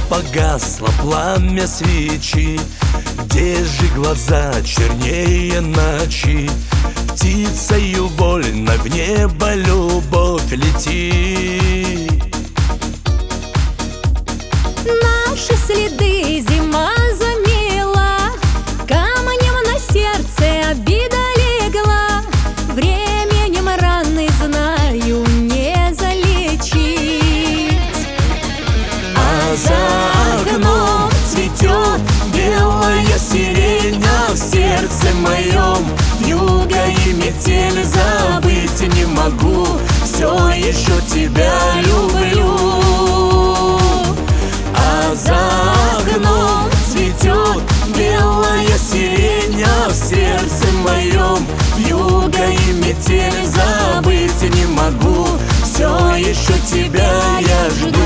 погасло пламя свечи, где же глаза чернее ночи? Птицею вольно в небо любовь лети. Наши следы зима замела, камнем на сердце обида легла. Временем раны, знаю, не залечить. А за окном цветет белая сирень, а в сердце моем вьюга и метель. Забыть не могу, все еще тебя люблю. А за окном цветет белая сирень, а в сердце моем вьюга и метель. Забыть не могу, все еще тебя я жду.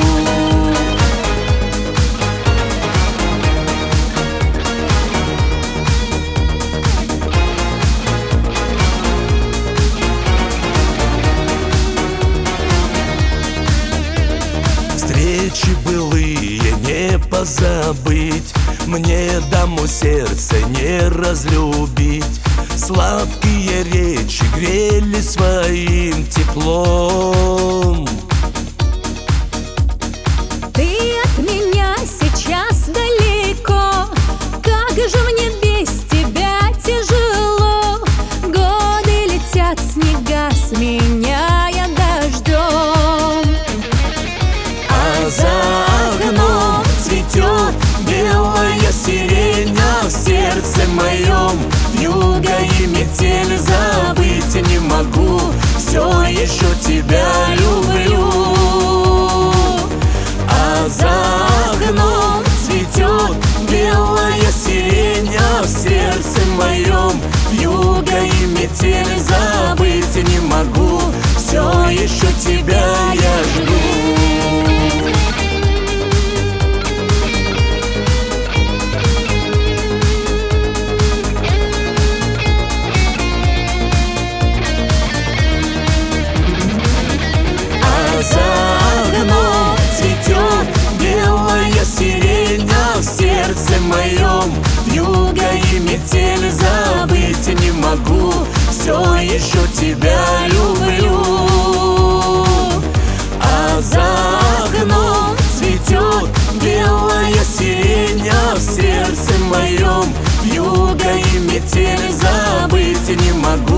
Встречи былые не позабыть, мне даму сердце не разлюбить. Сладкие речи грели своим теплом. Ты от меня сейчас далеко, как же мне без тебя тяжело. Годы летят, снега сменяя дождем. А за окном цветет белая сирень, а в сердце моем вьюга и метель. Забыть не могу, все еще тебя люблю. А за окном цветет белая сирень, а в сердце моем вьюга и метель. Забыть не могу, все еще тебя я жду. В моем вьюга и метель. Забыть не могу, все еще тебя люблю. А за окном цветет белая сирень, а в сердце моем вьюга и метель. Забыть не могу,